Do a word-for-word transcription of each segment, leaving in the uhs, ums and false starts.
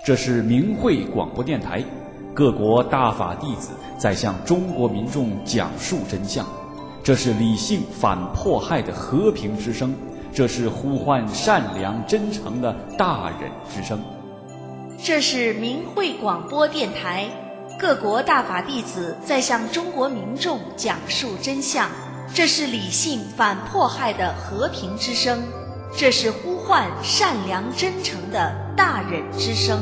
这是明慧广播电台，各国大法弟子在向中国民众讲述真相。这是理性反迫害的和平之声，这是呼唤善良真诚的大忍之声。 这是明慧广播电台，各国大法弟子在向中国民众讲述真相。这是理性反迫害的和平之声，这是呼唤善良真诚的大忍之声。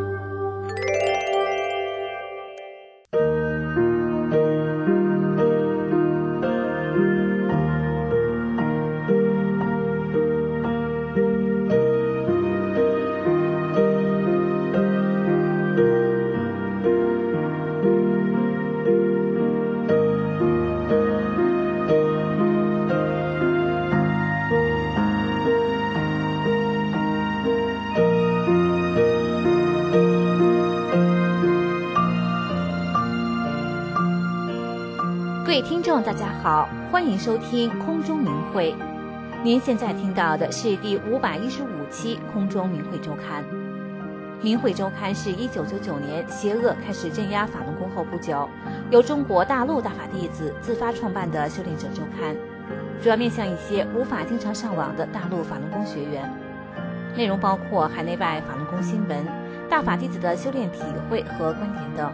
各位听众大家好，欢迎收听空中明慧。您现在听到的是第五百一十五期空中明慧周刊。明慧周刊是一九九九年邪恶开始镇压法轮功后不久，由中国大陆大法弟子自发创办的修炼者周刊，主要面向一些无法经常上网的大陆法轮功学员。内容包括海内外法轮功新闻、大法弟子的修炼体会和观点等。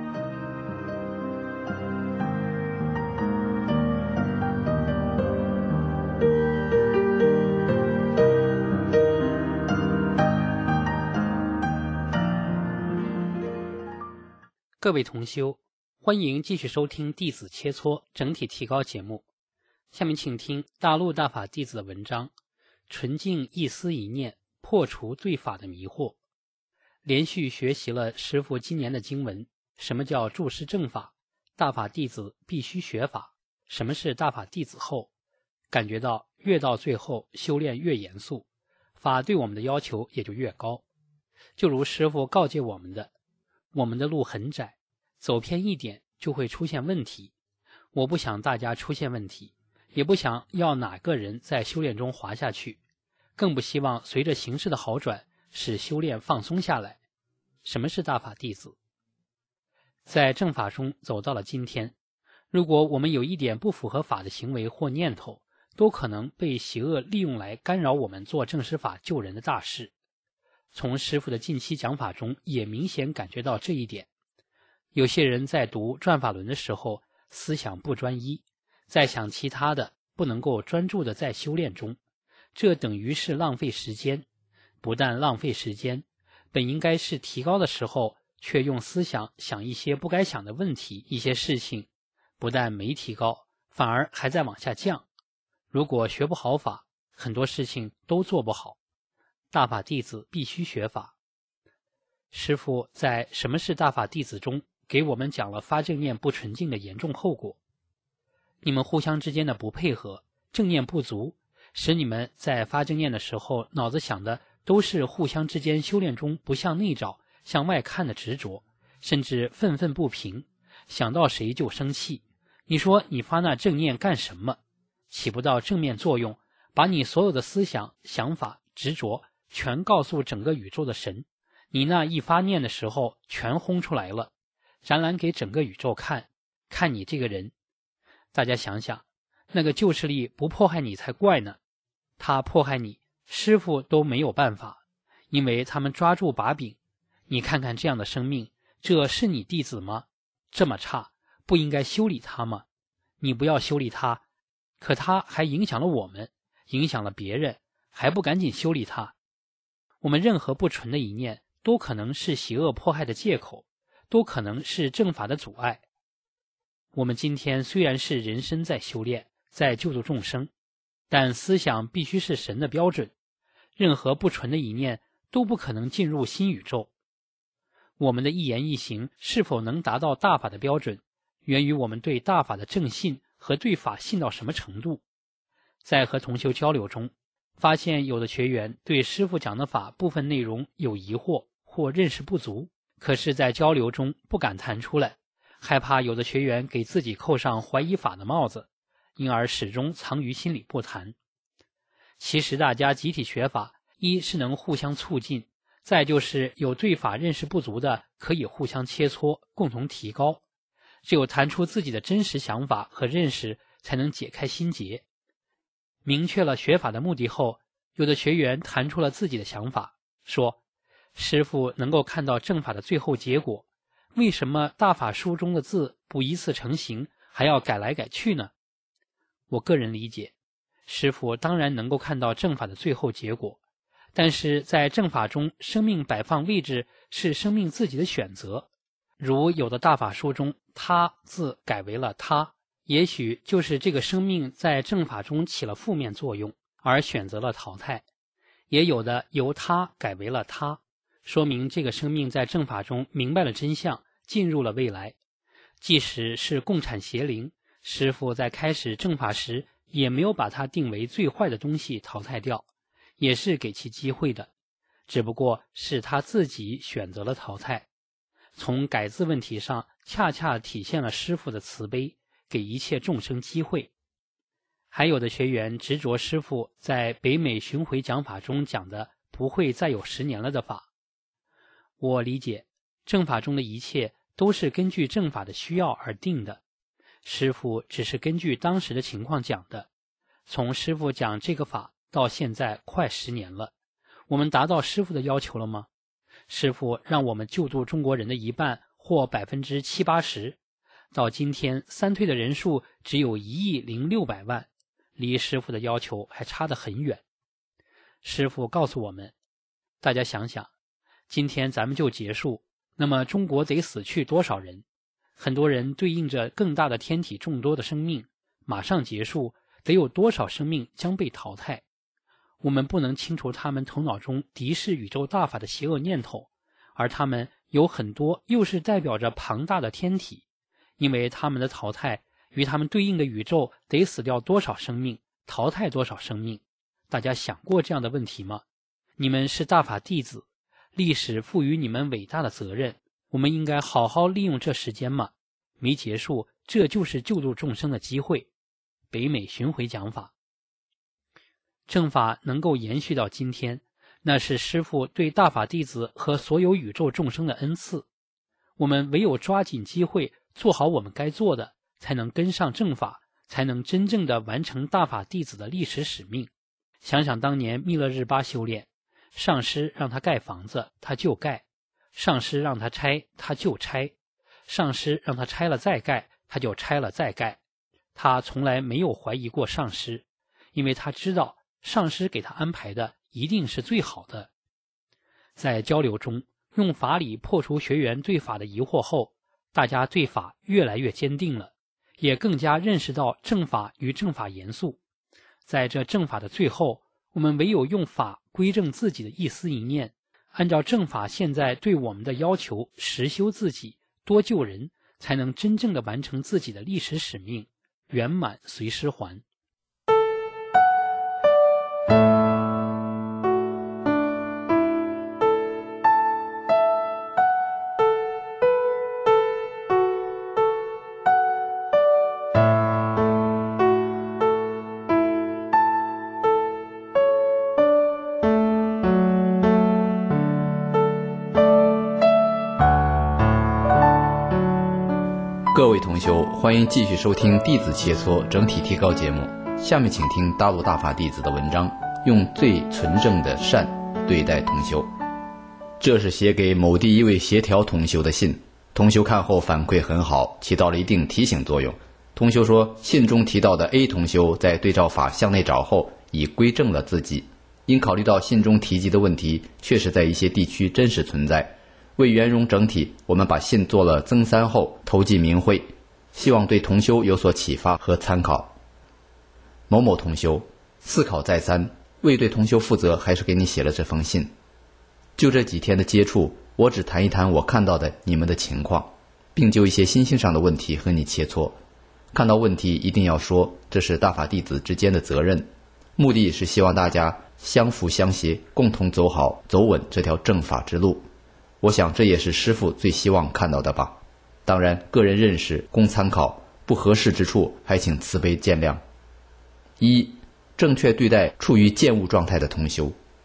各位同修，欢迎继续收听弟子切磋整体提高节目。下面请听大陆大法弟子的文章，纯净一思一念，破除对法的迷惑。连续学习了师父今年的经文，什么叫注释正法，大法弟子必须学法，什么是大法弟子后，感觉到越到最后修炼越严肃，法对我们的要求也就越高。就如师父告诫我们的，我们的路很窄，走偏一点就会出现问题。我不想大家出现问题，也不想要哪个人在修炼中滑下去，更不希望随着形势的好转使修炼放松下来。什么是大法弟子？在正法中走到了今天，如果我们有一点不符合法的行为或念头，都可能被邪恶利用来干扰我们做正实法救人的大事。从师父的近期讲法中也明显感觉到这一点。有些人在读转法轮的时候思想不专一，在想其他的，不能够专注的在修炼中，这等于是浪费时间。不但浪费时间，本应该是提高的时候，却用思想想一些不该想的问题，一些事情不但没提高，反而还在往下降。如果学不好法，很多事情都做不好。大法弟子必须学法。师父在什么是大法弟子中给我们讲了发正念不纯净的严重后果。你们互相之间的不配合，正念不足，使你们在发正念的时候脑子想的都是互相之间修炼中不向内找向外看的执着，甚至愤愤不平，想到谁就生气。你说你发那正念干什么？起不到正面作用，把你所有的思想想法执着全告诉整个宇宙的神，你那一发念的时候全轰出来了，展览给整个宇宙看，看你这个人。大家想想，那个旧势力不迫害你才怪呢，他迫害你，师父都没有办法，因为他们抓住把柄。你看看这样的生命，这是你弟子吗？这么差，不应该修理他吗？你不要修理他，可他还影响了我们，影响了别人，还不赶紧修理他？我们任何不纯的一念都可能是邪恶迫害的借口，都可能是正法的阻碍。我们今天虽然是人身在修炼，在救度众生，但思想必须是神的标准，任何不纯的一念都不可能进入新宇宙。我们的一言一行是否能达到大法的标准，源于我们对大法的正信和对法信到什么程度。在和同修交流中，发现有的学员对师父讲的法部分内容有疑惑或认识不足，可是在交流中不敢谈出来，害怕有的学员给自己扣上怀疑法的帽子，因而始终藏于心里不谈。其实大家集体学法，一是能互相促进， 再就是有对法认识不足的，可以互相切磋，共同提高。只有谈出自己的真实想法和认识，才能解开心结。明确了学法的目的后，有的学员谈出了自己的想法，说：师父能够看到正法的最后结果，为什么大法书中的字不一次成形，还要改来改去呢？我个人理解，师父当然能够看到正法的最后结果，但是在正法中，生命摆放位置是生命自己的选择。如有的大法书中他字改为了他，也许就是这个生命在正法中起了负面作用，而选择了淘汰。也有的由他改为了他，说明这个生命在正法中明白了真相，进入了未来。即使是共产邪灵，师父在开始正法时也没有把它定为最坏的东西淘汰掉，也是给其机会的，只不过是他自己选择了淘汰。从改字问题上，恰恰体现了师父的慈悲，给一切众生机会。还有的学员执着师父在北美巡回讲法中讲的不会再有十年了的法。我理解，正法中的一切都是根据正法的需要而定的，师父只是根据当时的情况讲的。从师父讲这个法到现在快十年了，我们达到师父的要求了吗？师父让我们救度中国人的一半或百分之七八十，到今天三退的人数只有一亿零六百万，离师父的要求还差得很远。师父告诉我们，大家想想，今天咱们就结束，那么中国得死去多少人？很多人对应着更大的天体众多的生命，马上结束，得有多少生命将被淘汰？我们不能清除他们头脑中敌视宇宙大法的邪恶念头，而他们有很多又是代表着庞大的天体，因为他们的淘汰与他们对应的宇宙得死掉多少生命，淘汰多少生命。大家想过这样的问题吗？你们是大法弟子，历史赋予你们伟大的责任，我们应该好好利用这时间嘛。没结束，这就是救度众生的机会。北美巡回讲法，正法能够延续到今天，那是师父对大法弟子和所有宇宙众生的恩赐。我们唯有抓紧机会，做好我们该做的，才能跟上正法，才能真正的完成大法弟子的历史使命。想想当年密勒日巴修炼，上师让他盖房子，他就盖；上师让他拆，他就拆；上师让他拆了再盖，他就拆了再盖。他从来没有怀疑过上师，因为他知道上师给他安排的一定是最好的。在交流中，用法理破除学员对法的疑惑后，大家对法越来越坚定了，也更加认识到正法与正法严肃。在这正法的最后，我们唯有用法归正自己的一思一念，按照正法现在对我们的要求实修自己，多救人，才能真正的完成自己的历史使命，圆满随师还。 各位同修，欢迎继续收听弟子切磋整体提高节目。下面请听大陆大法弟子的文章，用最纯正的善对待同修。这是写给某地一位协调同修的信，同修看后反馈很好，起到了一定提醒作用。同修说，信中提到的 A 同修在对照法向内找后，已归正了自己，因考虑到信中提及的问题确实在一些地区真实存在，为圆融整体，我们把信做了增三后投寄明会，希望对同修有所启发和参考。某某同修，思考再三，为对同修负责，还是给你写了这封信。就这几天的接触，我只谈一谈我看到的你们的情况，并就一些心性上的问题和你切磋。看到问题一定要说，这是大法弟子之间的责任，目的是希望大家相扶相携，共同走好走稳这条正法之路。我想这也是师父最希望看到的吧。当然个人认识供参考，不合适之处还请慈悲见谅。一、正确对待处于见悟状态的同修。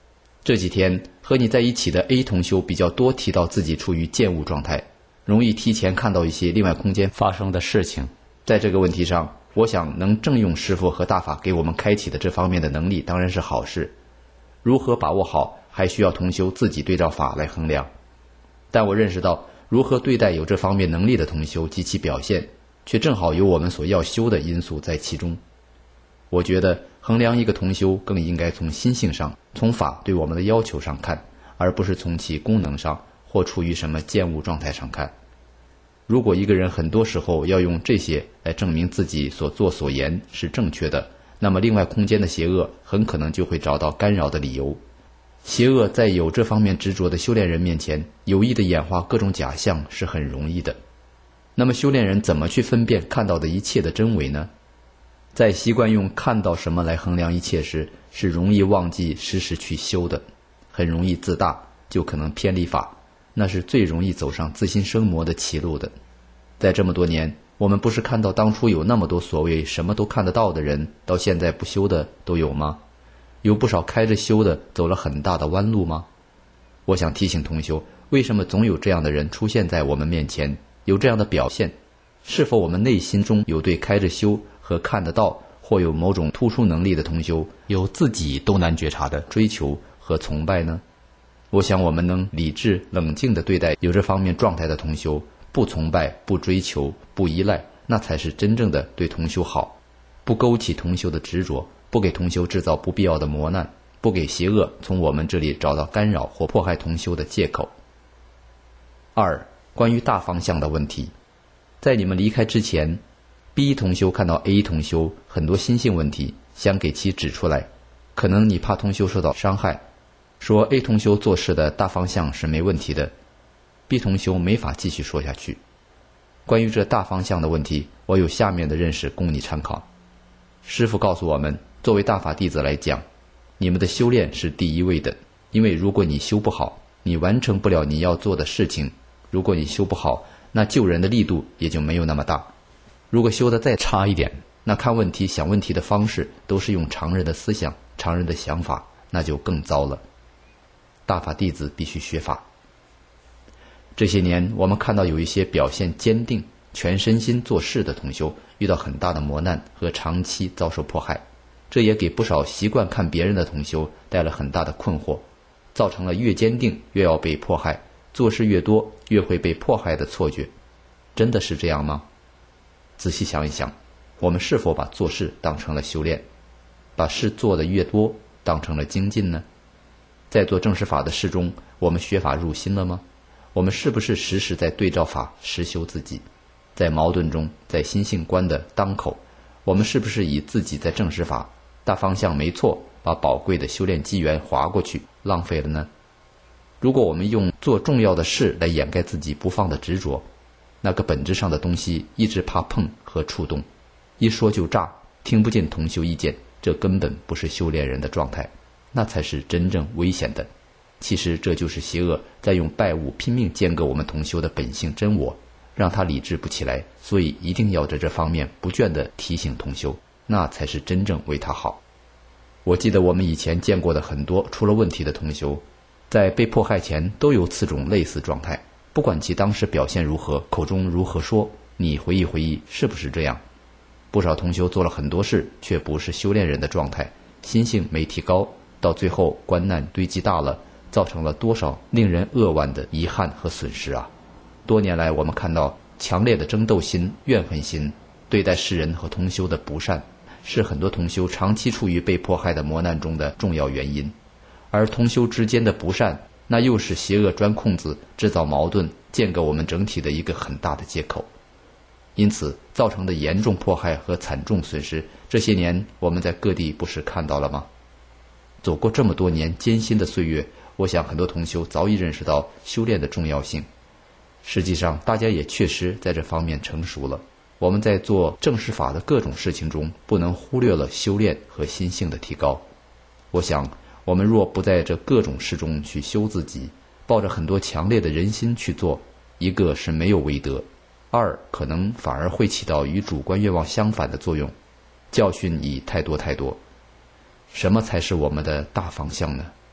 这几天和你在一起的 A 同修比较多提到自己处于见物状态，容易提前看到一些另外空间发生的事情。在这个问题上，我想能正用师父和大法给我们开启的这方面的能力当然是好事。如何把握好，还需要同修自己对照法来衡量。但我认识到，如何对待有这方面能力的同修及其表现，却正好有我们所要修的因素在其中。我觉得衡量一个同修更应该从心性上，从法对我们的要求上看，而不是从其功能上或处于什么见物状态上看。如果一个人很多时候要用这些来证明自己所作所言是正确的，那么另外空间的邪恶很可能就会找到干扰的理由。邪恶在有这方面执着的修炼人面前，有意的演化各种假象是很容易的。那么修炼人怎么去分辨看到的一切的真伪呢？在习惯用看到什么来衡量一切时，是容易忘记时时去修的，很容易自大，就可能偏离法，那是最容易走上自心生魔的歧路的。在这么多年，我们不是看到当初有那么多所谓什么都看得到的人，到现在不修的都有吗？有不少开着修的走了很大的弯路吗？我想提醒同修，为什么总有这样的人出现在我们面前，有这样的表现？是否我们内心中有对开着修和看得到或有某种突出能力的同修有自己都难觉察的追求和崇拜呢？我想我们能理智冷静地对待有这方面状态的同修，不崇拜，不追求，不依赖，那才是真正的对同修好。不勾起同修的执着，不给同修制造不必要的磨难，不给邪恶从我们这里找到干扰或迫害同修的借口。二、关于大方向的问题。在你们离开之前， B 同修看到 A 同修很多心性问题，想给其指出来。可能你怕同修受到伤害，说 A 同修做事的大方向是没问题的， B 同修没法继续说下去。关于这大方向的问题，我有下面的认识供你参考。师父告诉我们，作为大法弟子来讲，你们的修炼是第一位的，因为如果你修不好，你完成不了你要做的事情。如果你修不好，那救人的力度也就没有那么大。如果修得再差一点，那看问题想问题的方式都是用常人的思想，常人的想法，那就更糟了。大法弟子必须学法。这些年我们看到有一些表现坚定，全身心做事的同修遇到很大的磨难和长期遭受迫害，这也给不少习惯看别人的同修带了很大的困惑，造成了越坚定越要被迫害，做事越多越会被迫害的错觉。真的是这样吗？仔细想一想，我们是否把做事当成了修炼，把事做得越多当成了精进呢？在做正式法的事中，我们学法入心了吗？我们是不是时时在对照法实修自己？在矛盾中，在心性观的当口，我们是不是以自己在正式法大方向没错，把宝贵的修炼机缘划过去，浪费了呢？如果我们用做重要的事来掩盖自己不放的执着，那个本质上的东西一直怕碰和触动，一说就炸，听不进同修意见，这根本不是修炼人的状态，那才是真正危险的。其实这就是邪恶在用拜物拼命间隔我们同修的本性真我，让他理智不起来，所以一定要在这方面不倦地提醒同修，那才是真正为他好。我记得我们以前见过的很多出了问题的同修，在被迫害前都有此种类似状态，不管其当时表现如何，口中如何说，你回忆回忆是不是这样？不少同修做了很多事，却不是修炼人的状态，心性没提高，到最后关难堆积大了，造成了多少令人扼腕的遗憾和损失啊！多年来我们看到强烈的争斗心、怨恨心，对待世人和同修的不善，是很多同修长期处于被迫害的磨难中的重要原因。而同修之间的不善，那又是邪恶钻空子，制造矛盾，间隔我们整体的一个很大的借口。因此造成的严重迫害和惨重损失，这些年我们在各地不是看到了吗？走过这么多年艰辛的岁月，我想很多同修早已认识到修炼的重要性。实际上大家也确实在这方面成熟了。我们在做正式法的各种事情中，不能忽略了修炼和心性的提高。我想我们若不在这各种事中去修自己，抱着很多强烈的人心去做，一个是没有为德，二可能反而会起到与主观愿望相反的作用，教训已太多太多。什么才是我们的大方向呢？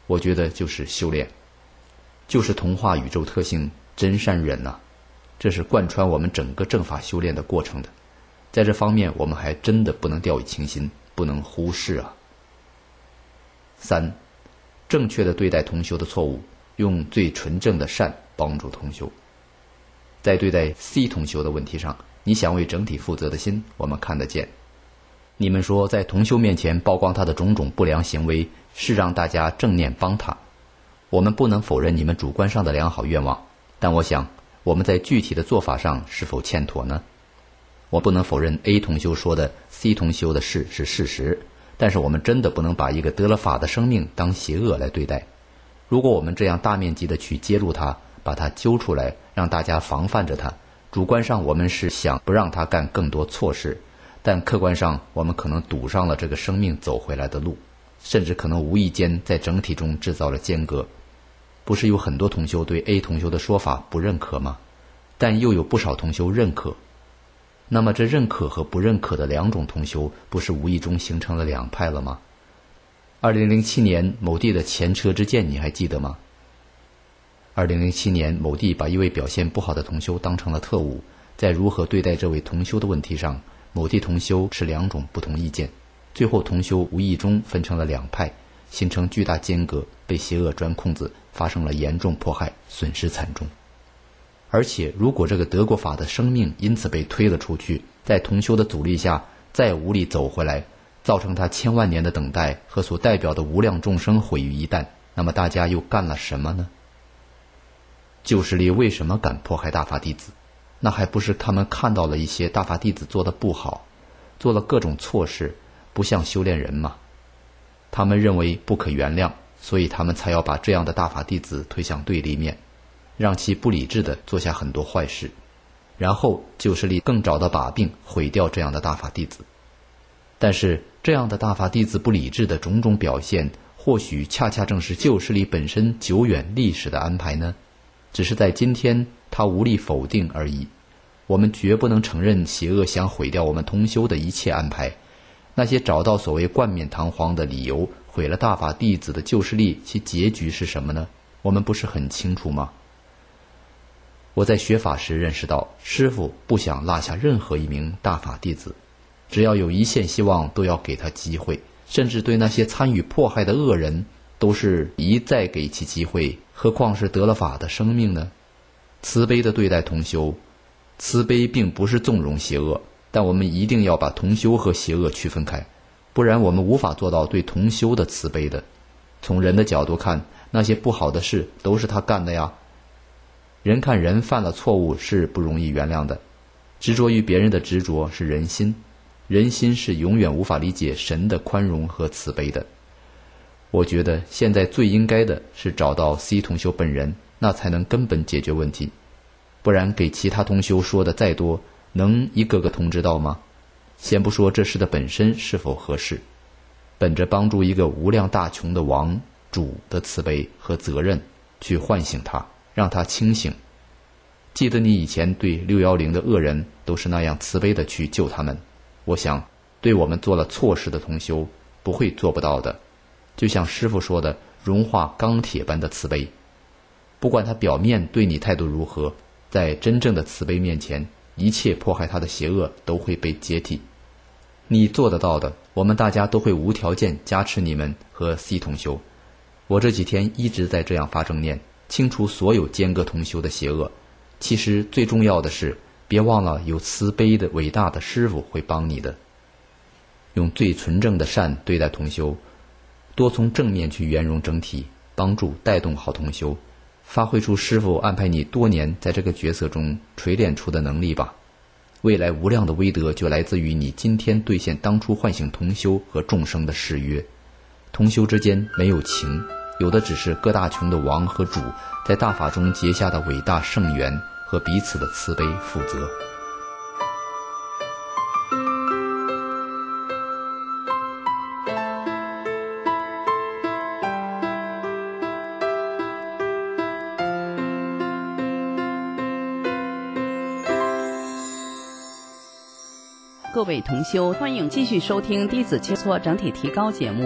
我觉得就是修炼，就是同化宇宙特性真善忍呐、啊，这是贯穿我们整个正法修炼的过程的。在这方面我们还真的不能掉以轻心，不能忽视啊。三，正确的对待同修的错误，用最纯正的善帮助同修。在对待 C 同修的问题上，你想为整体负责的心我们看得见。你们说在同修面前曝光他的种种不良行为，是让大家正念帮他。我们不能否认你们主观上的良好愿望，但我想我们在具体的做法上是否欠妥呢？我不能否认 A 同修说的 C 同修的事是事实，但是我们真的不能把一个得了法的生命当邪恶来对待。如果我们这样大面积的去揭露他，把他揪出来，让大家防范着他，主观上我们是想不让他干更多错事，但客观上我们可能堵上了这个生命走回来的路，甚至可能无意间在整体中制造了间隔。不是有很多同修对 A 同修的说法不认可吗？但又有不少同修认可。那么这认可和不认可的两种同修，不是无意中形成了两派了吗？二零零七年某地的前车之鉴你还记得吗？二零零七年某地把一位表现不好的同修当成了特务，在如何对待这位同修的问题上，某地同修持两种不同意见，最后同修无意中分成了两派，形成巨大间隔，被邪恶钻空子，发生了严重迫害，损失惨重。而且如果这个德国法的生命因此被推了出去，在同修的阻力下再无力走回来，造成他千万年的等待和所代表的无量众生毁于一旦，那么大家又干了什么呢？旧势力为什么敢迫害大法弟子？那还不是他们看到了一些大法弟子做得不好，做了各种错事，不像修炼人嘛。他们认为不可原谅，所以他们才要把这样的大法弟子推向对立面，让其不理智地做下很多坏事，然后旧势力更找到把柄，毁掉这样的大法弟子。但是这样的大法弟子不理智的种种表现，或许恰恰正是旧势力本身久远历史的安排呢？只是在今天他无力否定而已。我们绝不能承认邪恶想毁掉我们同修的一切安排。那些找到所谓冠冕堂皇的理由毁了大法弟子的旧势力，其结局是什么呢？我们不是很清楚吗？我在学法时认识到，师父不想落下任何一名大法弟子，只要有一线希望都要给他机会，甚至对那些参与迫害的恶人都是一再给其机会，何况是得了法的生命呢？慈悲的对待同修，慈悲并不是纵容邪恶，但我们一定要把同修和邪恶区分开，不然我们无法做到对同修的慈悲的。从人的角度看，那些不好的事都是他干的呀。人看人犯了错误是不容易原谅的，执着于别人的执着是人心，人心是永远无法理解神的宽容和慈悲的。我觉得现在最应该的是找到 C 同修本人，那才能根本解决问题。不然给其他同修说的再多，能一个个通知到吗？先不说这事的本身是否合适，本着帮助一个无量大穷的王主的慈悲和责任，去唤醒他，让他清醒。记得你以前对六一零的恶人都是那样慈悲的去救他们，我想对我们做了错事的同修不会做不到的。就像师父说的，融化钢铁般的慈悲。不管他表面对你态度如何，在真正的慈悲面前，一切迫害他的邪恶都会被解体。你做得到的，我们大家都会无条件加持你们和 C 同修。我这几天一直在这样发正念，清除所有间隔同修的邪恶。其实最重要的是，别忘了有慈悲的伟大的师父会帮你的。用最纯正的善对待同修，多从正面去圆融整体，帮助带动好同修，发挥出师父安排你多年在这个角色中锤炼出的能力吧。未来无量的威德就来自于你今天兑现当初唤醒同修和众生的誓约。同修之间没有情，有的只是各大穷的王和主在大法中结下的伟大圣缘和彼此的慈悲负责。 各位同修，欢迎继续收听弟子切磋整体提高节目。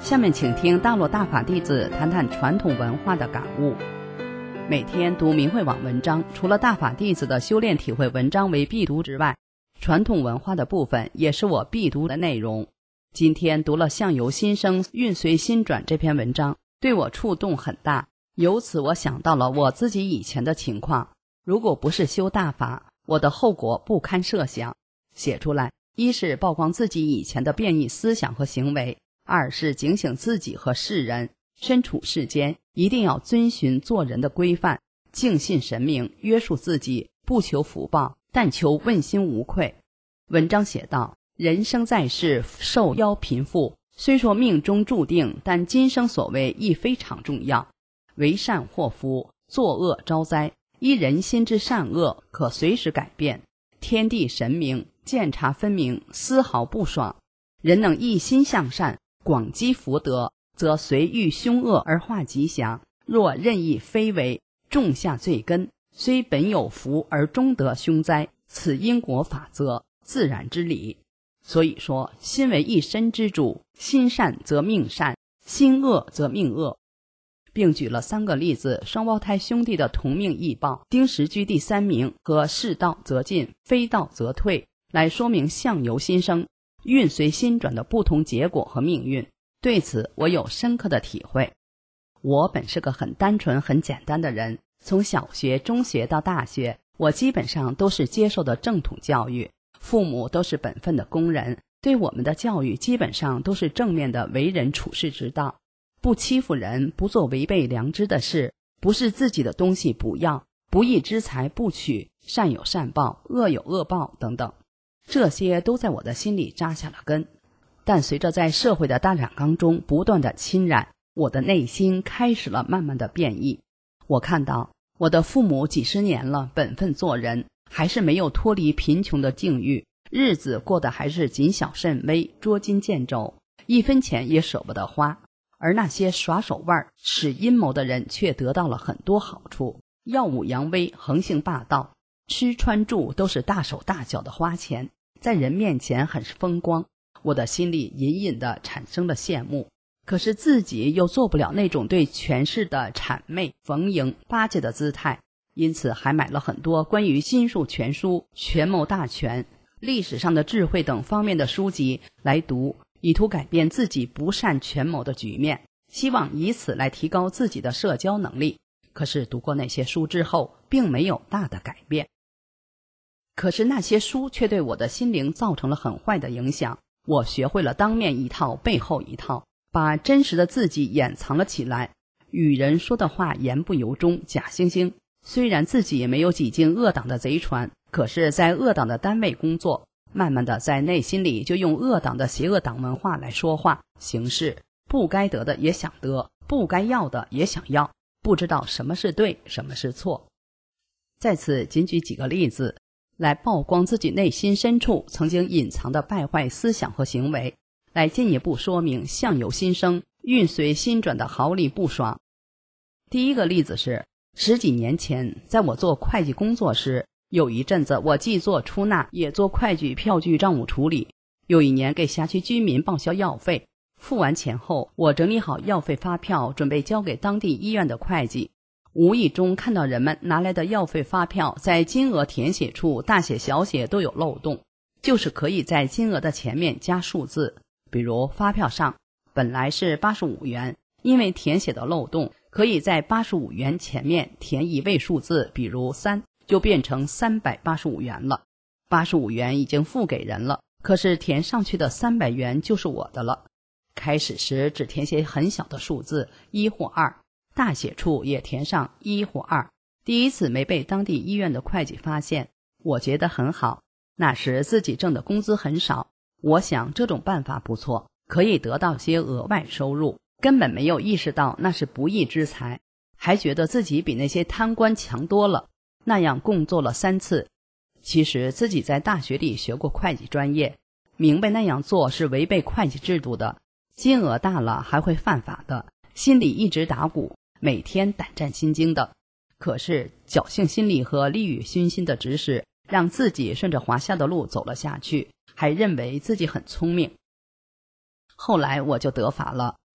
下面请听大陆大法弟子谈谈传统文化的感悟。每天读明慧网文章，除了大法弟子的修炼体会文章为必读之外，传统文化的部分也是我必读的内容。今天读了相由心生运随心转这篇文章，对我触动很大，由此我想到了我自己以前的情况，如果不是修大法，我的后果不堪设想。写出来，一是曝光自己以前的变异思想和行为，二是警醒自己和世人，身处世间一定要遵循做人的规范，敬信神明，约束自己，不求福报，但求问心无愧。文章写道，人生在世，受邀贫富，虽说命中注定，但今生所为亦非常重要。为善祸福，作恶招灾，依人心之善恶，可随时改变。天地神明见察分明，丝毫不爽。人能一心向善，广积福德，则随遇凶恶而化吉祥；若任意非为，种下罪根，虽本有福而终得凶灾，此因果法则，自然之理。所以说，心为一身之主，心善则命善，心恶则命恶。并举了三个例子，双胞胎兄弟的同命异报，丁时居第三名和是道则进，非道则退，来说明相由心生，运随心转的不同结果和命运。对此我有深刻的体会。我本是个很单纯很简单的人，从小学中学到大学，我基本上都是接受的正统教育，父母都是本分的工人，对我们的教育基本上都是正面的为人处世之道，不欺负人，不做违背良知的事，不是自己的东西不要，不义之财不取，善有善报，恶有恶报等等，这些都在我的心里扎下了根。但随着在社会的大染缸中不断的侵染，我的内心开始了慢慢的变异。我看到我的父母几十年了本分做人，还是没有脱离贫穷的境遇，日子过得还是谨小慎微，捉襟见肘，一分钱也舍不得花。而那些耍手腕使阴谋的人却得到了很多好处，耀武扬威，横行霸道，吃穿住都是大手大脚的花钱，在人面前很是风光。我的心里隐隐地产生了羡慕，可是自己又做不了那种对权势的谄媚逢迎巴结的姿态，因此还买了很多关于心术全书、权谋大全、历史上的智慧等方面的书籍来读，以图改变自己不善权谋的局面，希望以此来提高自己的社交能力。可是读过那些书之后，并没有大的改变。可是那些书却对我的心灵造成了很坏的影响，我学会了当面一套背后一套，把真实的自己掩藏了起来，与人说的话言不由衷，假惺惺。虽然自己也没有挤进恶党的贼船，可是在恶党的单位工作，慢慢的在内心里就用恶党的邪恶党文化来说话行事，不该得的也想得，不该要的也想要，不知道什么是对，什么是错。在此仅举几个例子来曝光自己内心深处曾经隐藏的败坏思想和行为，来进一步说明相由心生，运随心转的毫厘不爽。第一个例子是，十几年前在我做会计工作时，有一阵子我既做出纳也做会计票据账务处理。有一年给辖区居民报销药费，付完钱后，我整理好药费发票准备交给当地医院的会计，无意中看到人们拿来的药费发票在金额填写处大写小写都有漏洞，就是可以在金额的前面加数字，比如发票上本来是八十五元，因为填写的漏洞，可以在八十五元前面填一位数字，比如三，就变成三百八十五元了。八十五元已经付给人了，可是填上去的三百元就是我的了。开始时只填写很小的数字一或二，大写处也填上一或二，第一次没被当地医院的会计发现，我觉得很好。那时自己挣的工资很少，我想这种办法不错，可以得到些额外收入，根本没有意识到那是不义之财，还觉得自己比那些贪官强多了。那样共做了三次。其实自己在大学里学过会计专业，明白那样做是违背会计制度的，金额大了还会犯法的，心里一直打鼓，每天胆战心惊的。可是侥幸心理和利欲熏心的指使，让自己顺着滑下的路走了下去，还认为自己很聪明。后来我就得法了，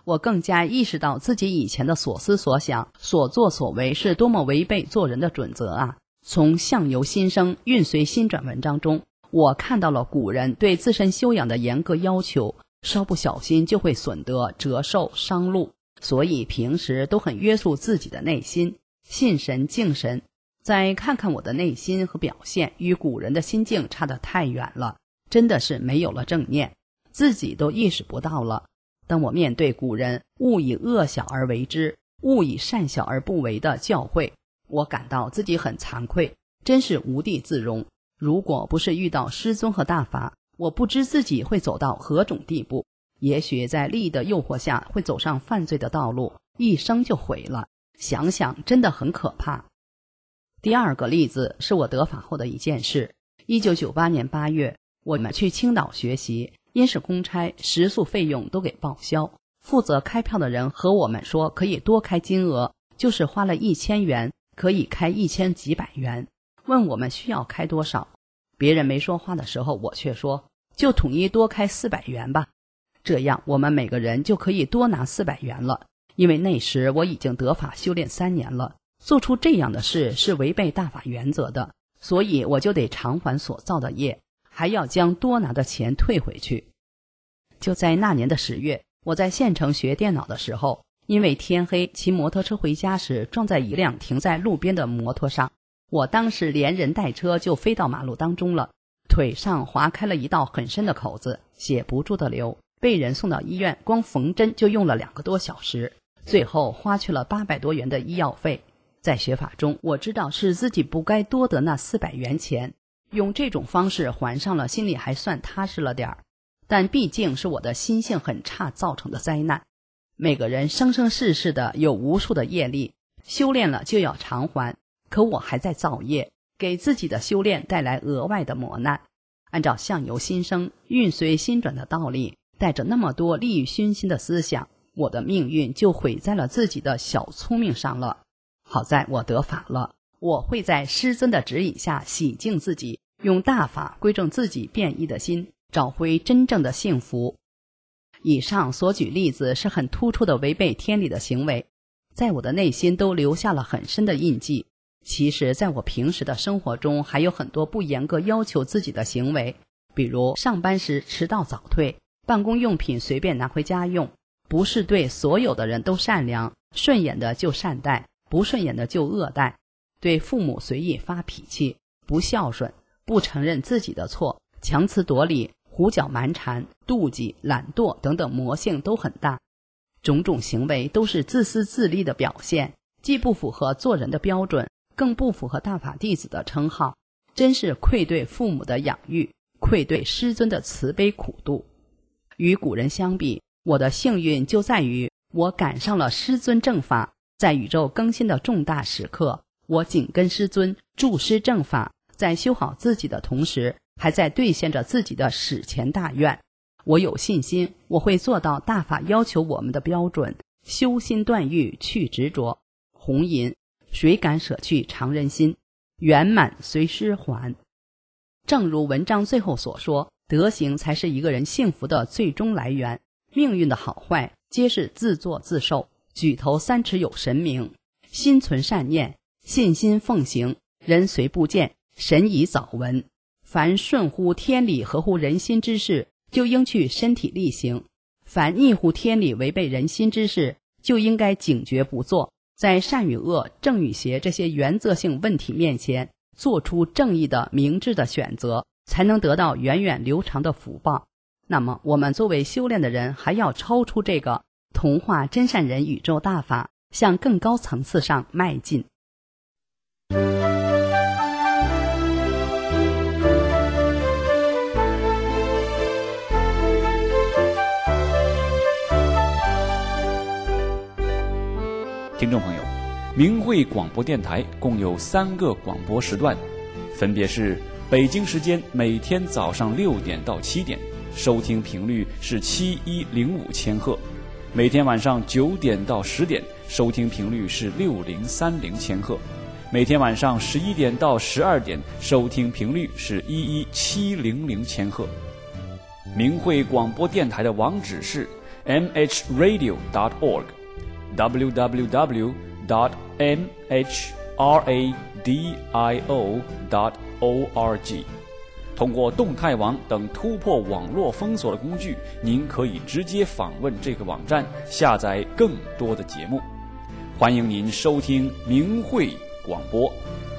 我更加意识到自己以前的所思所想、所作所为是多么违背做人的准则啊！从相由心生，运随心转文章中，我看到了古人对自身修养的严格要求，稍不小心就会损得折寿伤禄，所以平时都很约束自己的内心，信神敬神。再看看我的内心和表现，与古人的心境差得太远了，真的是没有了正念，自己都意识不到了。当我面对古人勿以恶小而为之，勿以善小而不为的教诲，我感到自己很惭愧，真是无地自容。如果不是遇到师尊和大法，我不知自己会走到何种地步，也许在利益的诱惑下会走上犯罪的道路，一生就毁了。想想真的很可怕。第二个例子是我得法后的一件事。一九九八年八月，我们去青岛学习，因是公差，食宿费用都给报销。负责开票的人和我们说可以多开金额，就是花了一千元可以开一千几百元，问我们需要开多少。别人没说话的时候，我却说就统一多开四百元吧，这样我们每个人就可以多拿四百元了。因为那时我已经得法修炼三年了，做出这样的事是违背大法原则的，所以我就得偿还所造的业，还要将多拿的钱退回去。就在那年的十月，我在县城学电脑的时候，因为天黑，骑摩托车回家时撞在一辆停在路边的摩托上，我当时连人带车就飞到马路当中了，腿上划开了一道很深的口子，血不住的流，被人送到医院，光缝针就用了两个多小时，最后花去了八百多元的医药费。在学法中，我知道是自己不该多得那四百元钱，用这种方式还上了，心里还算踏实了点儿。但毕竟是我的心性很差造成的灾难。每个人生生世世的有无数的业力，修炼了就要偿还，可我还在造业，给自己的修炼带来额外的磨难。按照相由心生，运随心转的道理，带着那么多利欲熏心的思想，我的命运就毁在了自己的小聪明上了。好在我得法了，我会在师尊的指引下洗净自己，用大法归正自己变异的心，找回真正的幸福。以上所举例子是很突出的违背天理的行为，在我的内心都留下了很深的印记。其实在我平时的生活中还有很多不严格要求自己的行为，比如上班时迟到早退，办公用品随便拿回家用，不是对所有的人都善良，顺眼的就善待，不顺眼的就恶待，对父母随意发脾气，不孝顺，不承认自己的错，强词夺理，胡搅蛮缠，妒忌、懒惰等等魔性都很大。种种行为都是自私自利的表现，既不符合做人的标准，更不符合大法弟子的称号，真是愧对父母的养育，愧对师尊的慈悲苦度。与古人相比，我的幸运就在于我赶上了师尊正法，在宇宙更新的重大时刻，我紧跟师尊，助师正法，在修好自己的同时，还在兑现着自己的史前大愿。我有信心，我会做到大法要求我们的标准，修心断欲，去执着。红银，谁敢舍去常人心？圆满随师还。正如文章最后所说，德行才是一个人幸福的最终来源，命运的好坏皆是自作自受。举头三尺有神明，心存善念，信心奉行，人虽不见，神已早闻。凡顺乎天理合乎人心之事，就应去身体力行；凡逆乎天理违背人心之事，就应该警觉不做。在善与恶、正与邪这些原则性问题面前，做出正义的明智的选择，才能得到源远流长的福报。那么我们作为修炼的人，还要超出这个同化真善人宇宙大法，向更高层次上迈进。 听众朋友，明慧广播电台共有三个广播时段，分别是北京时间每天早上六点到七点，收听频率是七一零五千赫；每天晚上九点到十点，收听频率是六零三零千赫；每天晚上十一点到十二点，收听频率是一一七零零千赫。明慧广播电台的网址是 m h radio dot org w w w dot m h radio dot org。通过动态网等突破网络封锁的工具，您可以直接访问这个网站，下载更多的节目。欢迎您收听明慧广播。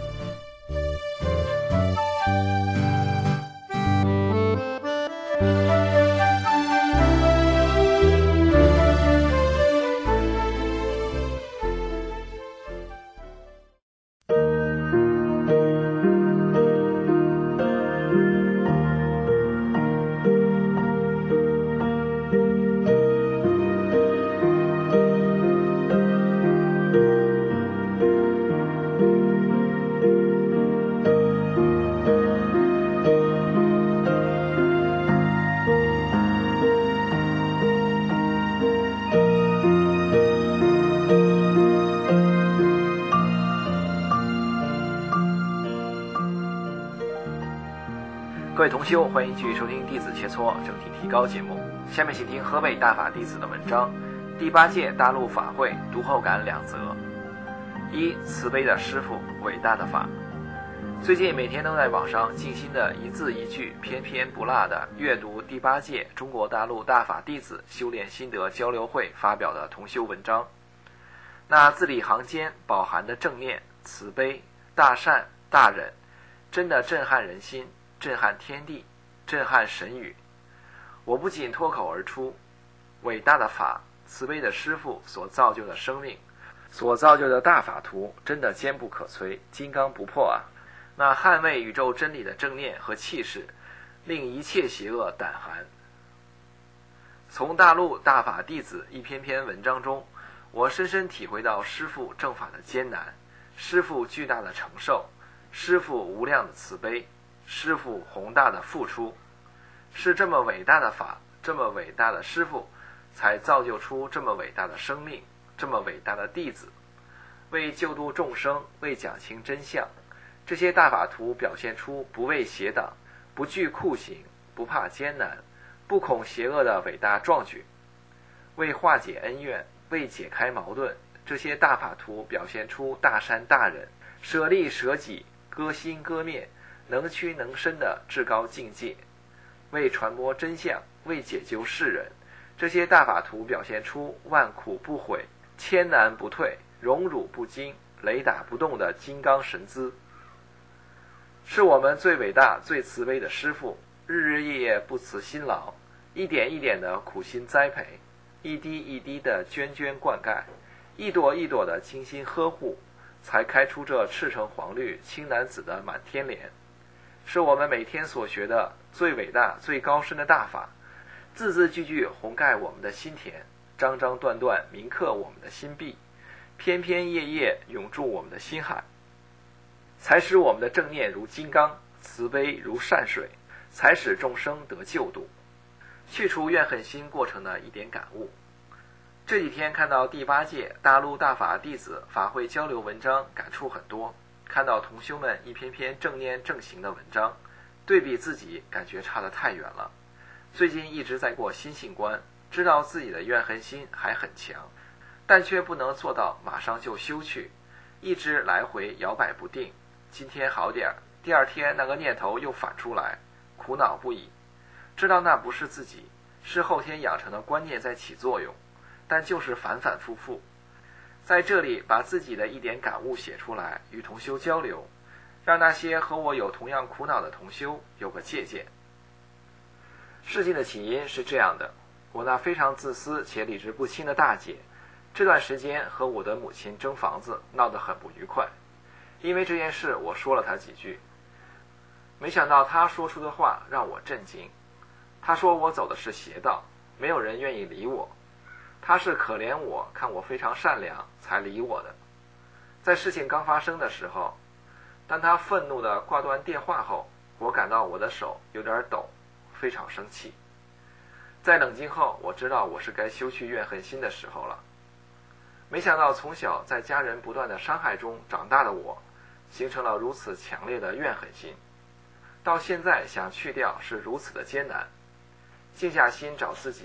各位同修，欢迎继续收听弟子切磋整体提高节目。下面请听河北大法弟子的文章，第八届大陆法会读后感两则。一、慈悲的师父，伟大的法。最近每天都在网上静心的一字一句偏偏不落的阅读第八届中国大陆大法弟子修炼心得交流会发表的同修文章，那字里行间饱含的正念、慈悲、大善、大忍，真的震撼人心，震撼天地，震撼神语。我不仅脱口而出，伟大的法，慈悲的师父所造就的生命，所造就的大法图，真的坚不可摧，金刚不破啊！那捍卫宇宙真理的正念和气势，令一切邪恶胆寒。从大陆大法弟子一篇篇文章中，我深深体会到师父正法的艰难，师父巨大的承受，师父无量的慈悲，师父宏大的付出。是这么伟大的法，这么伟大的师父，才造就出这么伟大的生命，这么伟大的弟子。为救度众生，为讲清真相，这些大法图表现出不畏邪党，不惧酷刑，不怕艰难，不恐邪恶的伟大壮举。为化解恩怨，为解开矛盾，这些大法图表现出大善大忍，舍利舍己，割心割面，能屈能伸的至高境界。为传播真相，为解救世人，这些大法图表现出万苦不悔，千难不退，荣辱不惊，雷打不动的金刚神姿。是我们最伟大最慈悲的师父，日日夜夜不辞辛劳，一点一点的苦心栽培，一滴一滴的涓涓灌溉，一朵一朵的精心呵护，才开出这赤橙黄绿青蓝紫的满天莲。是我们每天所学的最伟大最高深的大法，字字句句红盖我们的心田，章章段段铭刻我们的心壁，篇篇页页永驻我们的心海，才使我们的正念如金刚，慈悲如善水，才使众生得救度，去除怨恨心过程的一点感悟。这几天看到第八届大陆大法弟子法会交流文章，感触很多。看到同修们一篇篇正念正行的文章，对比自己感觉差得太远了。最近一直在过心性关，知道自己的怨恨心还很强，但却不能做到马上就休去，一直来回摇摆不定。今天好点，第二天那个念头又反出来，苦恼不已。知道那不是自己，是后天养成的观念在起作用，但就是反反复复。在这里把自己的一点感悟写出来，与同修交流，让那些和我有同样苦恼的同修有个借鉴。事情的起因是这样的，我那非常自私且理智不清的大姐，这段时间和我的母亲争房子，闹得很不愉快。因为这件事我说了她几句，没想到她说出的话让我震惊。她说我走的是邪道，没有人愿意理我，他是可怜我，看我非常善良才理我的。在事情刚发生的时候，当他愤怒地挂断电话后，我感到我的手有点抖，非常生气。在冷静后，我知道我是该休去怨恨心的时候了。没想到从小在家人不断的伤害中长大的我，形成了如此强烈的怨恨心，到现在想去掉是如此的艰难。静下心找自己，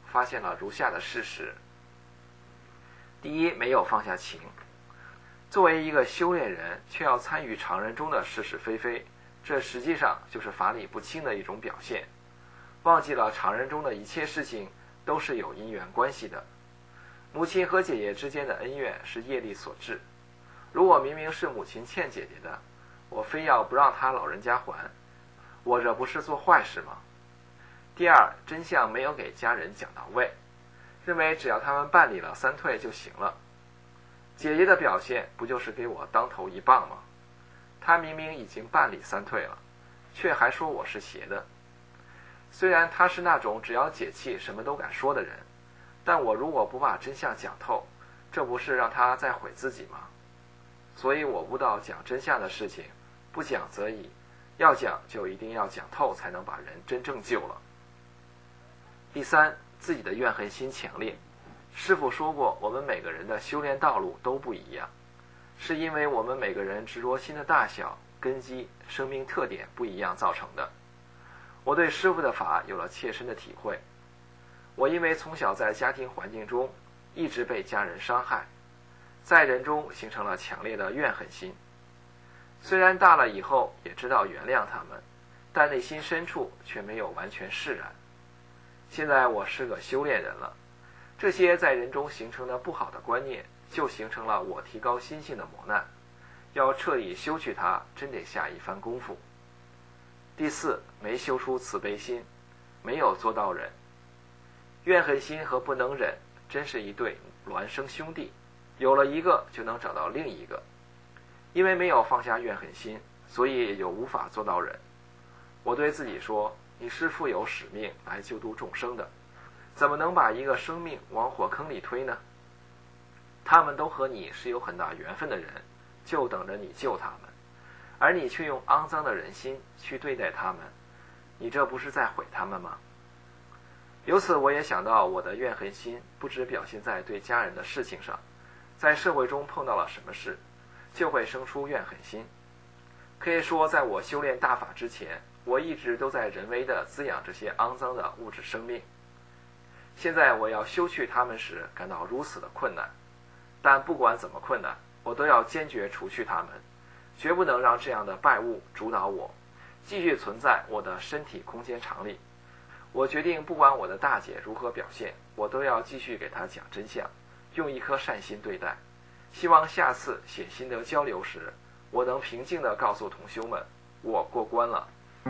发现了如下的事实：第一，没有放下情。作为一个修炼人，却要参与常人中的是是非非，这实际上就是法理不清的一种表现，忘记了常人中的一切事情都是有因缘关系的。母亲和姐姐之间的恩怨是业力所致，如果明明是母亲欠姐姐的，我非要不让她老人家还，我这不是做坏事吗？第二，真相没有给家人讲到位，认为只要他们办理了三退就行了。姐姐的表现不就是给我当头一棒吗？她明明已经办理三退了，却还说我是邪的。虽然她是那种只要解气什么都敢说的人，但我如果不把真相讲透，这不是让她在毁自己吗？所以我悟到讲真相的事情，不讲则已，要讲就一定要讲透，才能把人真正救了。第三，自己的怨恨心强烈。师父说过，我们每个人的修炼道路都不一样，是因为我们每个人执着心的大小、根基、生命特点不一样造成的。我对师父的法有了切身的体会。我因为从小在家庭环境中一直被家人伤害，在人中形成了强烈的怨恨心。虽然大了以后也知道原谅他们，但内心深处却没有完全释然。现在我是个修炼人了，这些在人中形成的不好的观念，就形成了我提高心性的磨难。要彻底修去它，真得下一番功夫。第四，没修出慈悲心，没有做到忍。怨恨心和不能忍，真是一对孪生兄弟，有了一个就能找到另一个。因为没有放下怨恨心，所以也就无法做到忍。我对自己说，你是负有使命来救度众生的，怎么能把一个生命往火坑里推呢？他们都和你是有很大缘分的人，就等着你救他们，而你却用肮脏的人心去对待他们，你这不是在毁他们吗？由此我也想到，我的怨恨心不只表现在对家人的事情上，在社会中碰到了什么事，就会生出怨恨心。可以说，在我修炼大法之前，我一直都在人为地滋养这些肮脏的物质生命。现在我要修去它们时，感到如此的困难，但不管怎么困难，我都要坚决除去它们，绝不能让这样的败物主导我，继续存在我的身体空间场里。我决定，不管我的大姐如何表现，我都要继续给她讲真相，用一颗善心对待。希望下次写心得交流时，我能平静地告诉同修们，我过关了。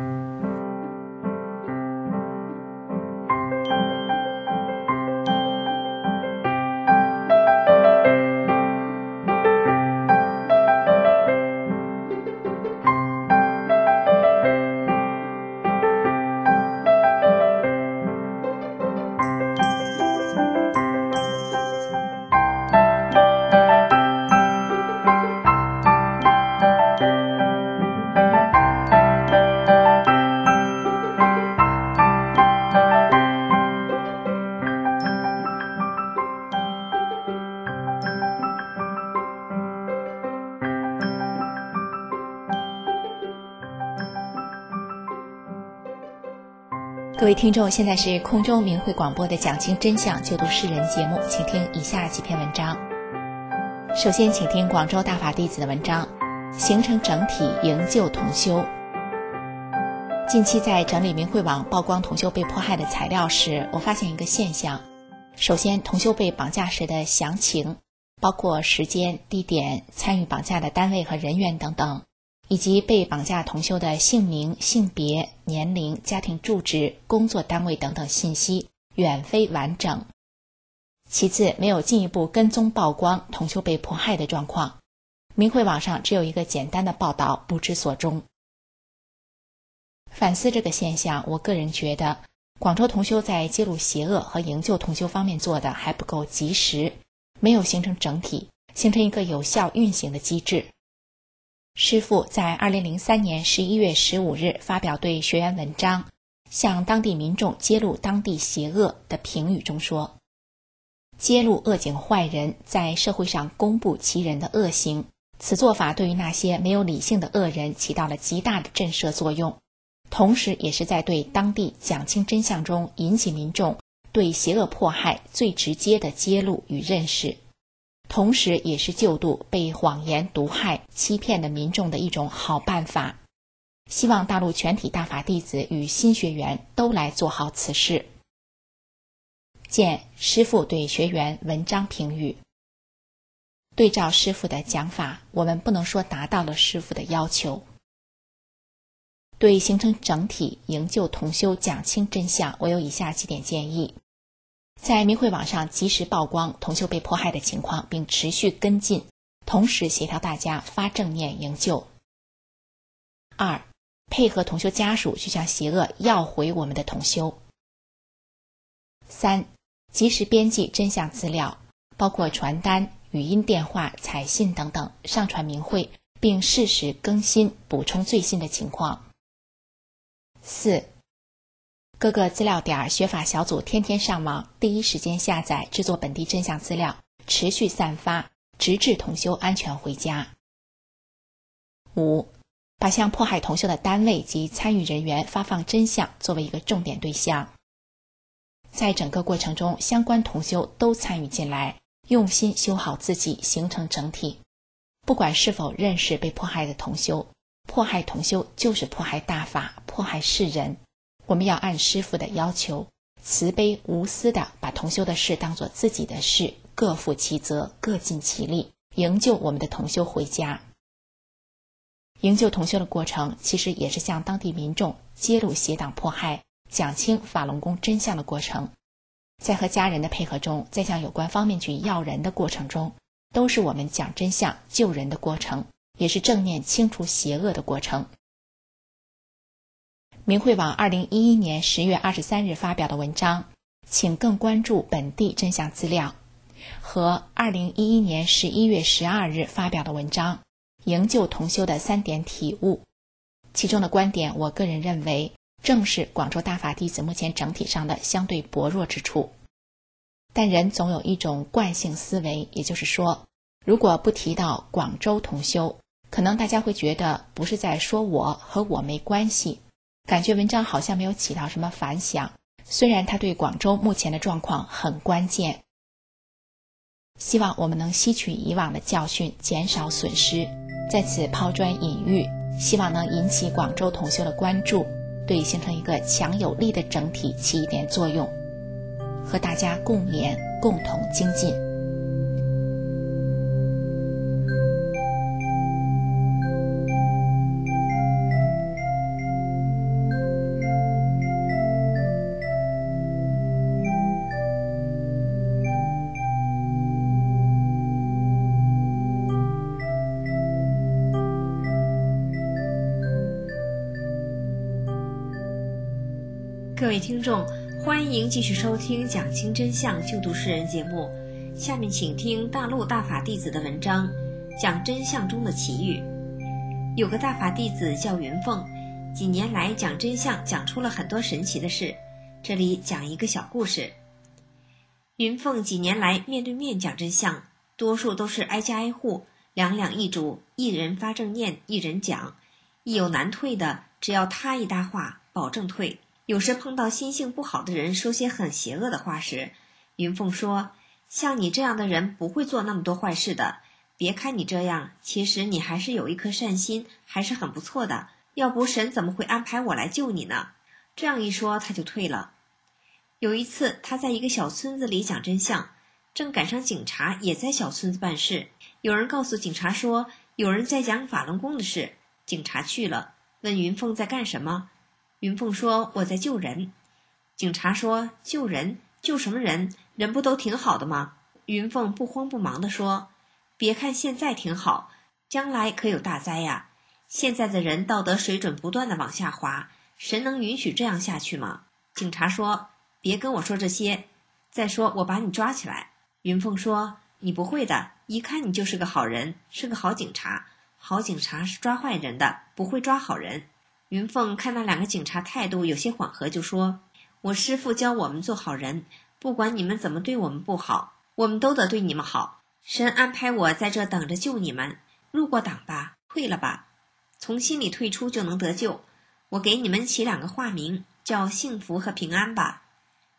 各位听众，现在是空中明慧广播的讲经真相救度世人节目，请听以下几篇文章。首先请听广州大法弟子的文章，形成整体营救同修。近期在整理明慧网曝光同修被迫害的材料时，我发现一个现象。首先，同修被绑架时的详情，包括时间、地点、参与绑架的单位和人员等等，以及被绑架同修的姓名、性别、年龄、家庭住址、工作单位等等信息远非完整。其次，没有进一步跟踪曝光同修被迫害的状况，明慧网上只有一个简单的报道，不知所终。反思这个现象，我个人觉得广州同修在揭露邪恶和营救同修方面做的还不够及时，没有形成整体，形成一个有效运行的机制。师父在二零零三年十一月十五日发表对学员文章，向当地民众揭露当地邪恶的评语中说，揭露恶警坏人，在社会上公布其人的恶行，此做法对于那些没有理性的恶人起到了极大的震慑作用，同时也是在对当地讲清真相中引起民众对邪恶迫害最直接的揭露与认识，同时也是救度被谎言毒害、欺骗的民众的一种好办法。希望大陆全体大法弟子与新学员都来做好此事。见师父对学员文章评语。对照师父的讲法，我们不能说达到了师父的要求。对形成整体、营救同修、讲清真相，我有以下几点建议：在明慧网上及时曝光同修被迫害的情况，并持续跟进，同时协调大家发正念营救。二、配合同修家属去向邪恶要回我们的同修。三、及时编辑真相资料，包括传单、语音电话、彩信等等，上传明慧，并适时更新补充最新的情况。四、各个资料点学法小组天天上网，第一时间下载制作本地真相资料，持续散发，直至同修安全回家。五、把向迫害同修的单位及参与人员发放真相作为一个重点对象，在整个过程中相关同修都参与进来，用心修好自己，形成整体。不管是否认识被迫害的同修，迫害同修就是迫害大法，迫害世人。我们要按师父的要求，慈悲无私地把同修的事当作自己的事，各负其责，各尽其力，营救我们的同修回家。营救同修的过程，其实也是向当地民众揭露邪党迫害、讲清法轮功真相的过程。在和家人的配合中，在向有关方面去要人的过程中，都是我们讲真相、救人的过程，也是正念清除邪恶的过程。明慧网二零一一年十月二十三日发表的文章，请更关注本地真相资料，和二零一一年十一月十二日发表的文章，营救同修的三点体悟。其中的观点，我个人认为正是广州大法弟子目前整体上的相对薄弱之处。但人总有一种惯性思维，也就是说，如果不提到广州同修，可能大家会觉得不是在说我，和我没关系，感觉文章好像没有起到什么反响，虽然它对广州目前的状况很关键。希望我们能吸取以往的教训，减少损失，在此抛砖引玉，希望能引起广州同修的关注，对形成一个强有力的整体起一点作用，和大家共勉，共同精进。 各位听众，欢迎继续收听讲清真相救度世人节目。下面请听大陆大法弟子的文章，讲真相中的奇遇。有个大法弟子叫云凤，几年来讲真相讲出了很多神奇的事。这里讲一个小故事。云凤几年来面对面讲真相，多数都是挨家挨户，两两一主，一人发正念，一人讲。一有难退的，只要他一搭话，保证退。有时碰到心性不好的人说些很邪恶的话时，云凤说，像你这样的人不会做那么多坏事的，别看你这样，其实你还是有一颗善心，还是很不错的，要不神怎么会安排我来救你呢？这样一说他就退了。有一次他在一个小村子里讲真相，正赶上警察也在小村子办事，有人告诉警察说有人在讲法轮功的事，警察去了，问云凤在干什么。云凤说，我在救人。警察说，救人？救什么人？人不都挺好的吗？云凤不慌不忙地说，别看现在挺好，将来可有大灾呀。现在的人道德水准不断地往下滑，神能允许这样下去吗？警察说，别跟我说这些，再说我把你抓起来。云凤说，你不会的，一看你就是个好人，是个好警察，好警察是抓坏人的，不会抓好人。云凤看那两个警察态度有些缓和，就说，我师父教我们做好人，不管你们怎么对我们不好，我们都得对你们好。神安排我在这等着救你们，入过党吧，退了吧，从心里退出就能得救。我给你们起两个化名，叫幸福和平安吧。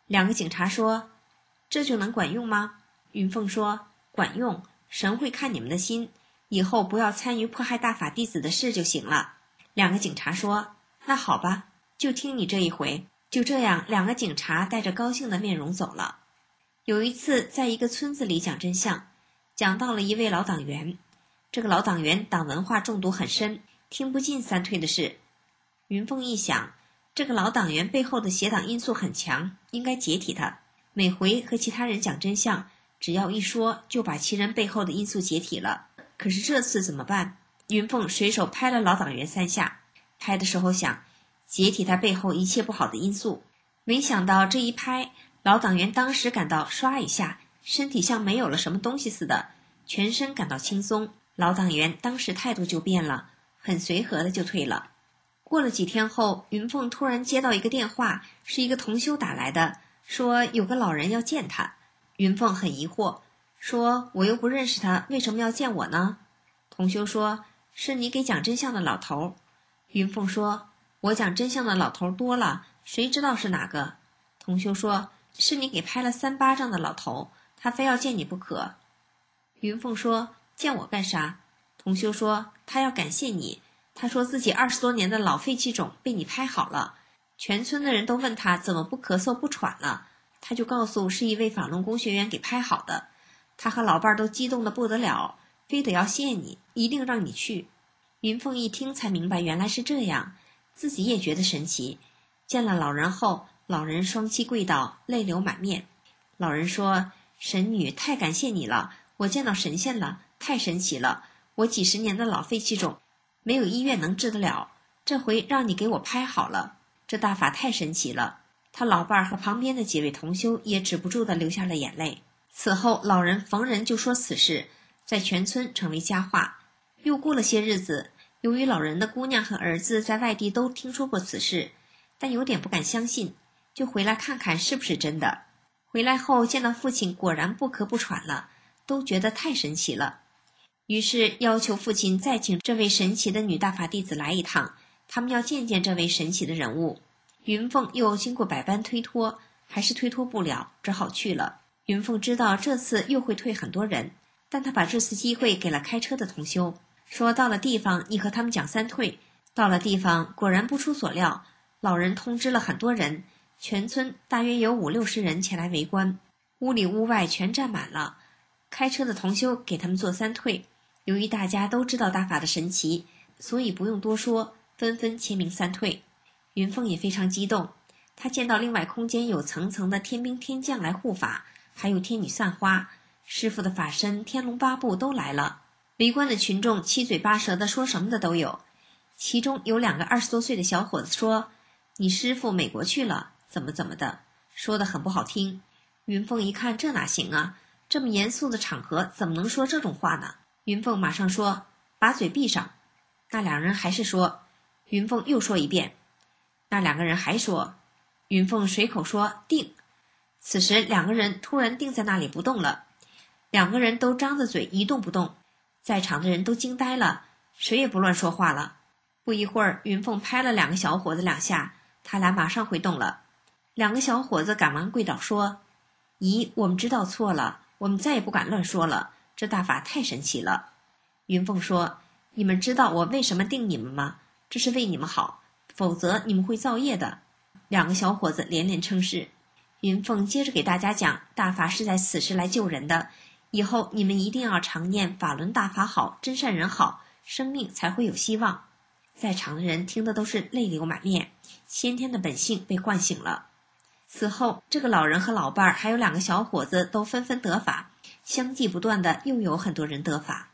两个警察说：“这就能管用吗？”云凤说：“管用，神会看你们的心，以后不要参与迫害大法弟子的事就行了。”两个警察说：“那好吧，就听你这一回。”就这样，两个警察带着高兴的面容走了。有一次，在一个村子里讲真相，讲到了一位老党员。这个老党员党文化中毒很深，听不进三退的事。云凤一想，这个老党员背后的邪党因素很强，应该解体他。每回和其他人讲真相，只要一说，就把其人背后的因素解体了。可是这次怎么办？云凤随手拍了老党员三下，拍的时候想解体他背后一切不好的因素，没想到这一拍，老党员当时感到唰一下，身体像没有了什么东西似的，全身感到轻松。老党员当时态度就变了，很随和的就退了。过了几天后，云凤突然接到一个电话，是一个同修打来的，说有个老人要见他。云凤很疑惑，说我又不认识他，为什么要见我呢？同修说，是你给讲真相的老头。云凤说，我讲真相的老头多了，谁知道是哪个？同修说，是你给拍了三巴掌的老头，他非要见你不可。云凤说，见我干啥？同修说，他要感谢你，他说自己二十多年的老肺气肿被你拍好了，全村的人都问他怎么不咳嗽不喘了，他就告诉是一位法轮功学员给拍好的，他和老伴儿都激动得不得了，非得要谢你，一定让你去。云凤一听才明白原来是这样，自己也觉得神奇。见了老人后，老人双膝跪倒，泪流满面。老人说，神女太感谢你了，我见到神仙了，太神奇了，我几十年的老肺气肿没有医院能治得了，这回让你给我拍好了，这大法太神奇了。他老伴儿和旁边的几位同修也止不住地流下了眼泪。此后老人逢人就说此事，在全村成为佳话。又过了些日子，由于老人的姑娘和儿子在外地都听说过此事，但有点不敢相信，就回来看看是不是真的。回来后见到父亲果然不咳不喘了，都觉得太神奇了，于是要求父亲再请这位神奇的女大法弟子来一趟，他们要见见这位神奇的人物。云凤又经过百般推脱，还是推脱不了，只好去了。云凤知道这次又会退很多人，但她把这次机会给了开车的同修，说到了地方你和他们讲三退。到了地方果然不出所料，老人通知了很多人，全村大约有五六十人前来围观，屋里屋外全站满了。开车的同修给他们做三退，由于大家都知道大法的神奇，所以不用多说，纷纷签名三退。云凤也非常激动，她见到另外空间有层层的天兵天将来护法，还有天女散花，师父的法身天龙八部都来了。围观的群众七嘴八舌的说什么的都有，其中有两个二十多岁的小伙子说，你师父美国去了，怎么怎么的，说得很不好听。云凤一看这哪行啊，这么严肃的场合怎么能说这种话呢？云凤马上说，把嘴闭上。那两人还是说，云凤又说一遍。那两个人还说，云凤随口说定。此时两个人突然定在那里不动了，两个人都张着嘴一动不动，在场的人都惊呆了，谁也不乱说话了。不一会儿，云凤拍了两个小伙子两下，他俩马上会动了。两个小伙子赶忙跪倒说，姨，我们知道错了，我们再也不敢乱说了，这大法太神奇了。云凤说，你们知道我为什么定你们吗？这是为你们好，否则你们会造业的。两个小伙子连连称是。云凤接着给大家讲，大法是在此时来救人的，以后你们一定要常念法轮大法好，真善人好，生命才会有希望。在场的人听的都是泪流满面，先天的本性被唤醒了。此后这个老人和老伴儿还有两个小伙子都纷纷得法，相继不断的又有很多人得法。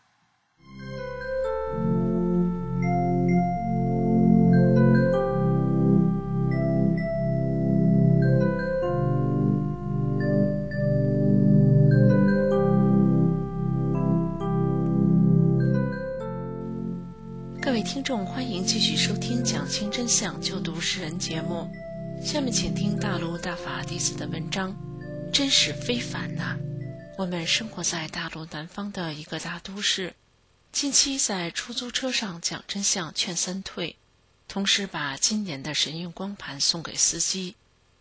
各位听众，欢迎继续收听讲清真相就读世人节目。下面请听大陆大法弟子的文章，真是非凡呐！我们生活在大陆南方的一个大都市，近期在出租车上讲真相劝三退，同时把今年的神韵光盘送给司机，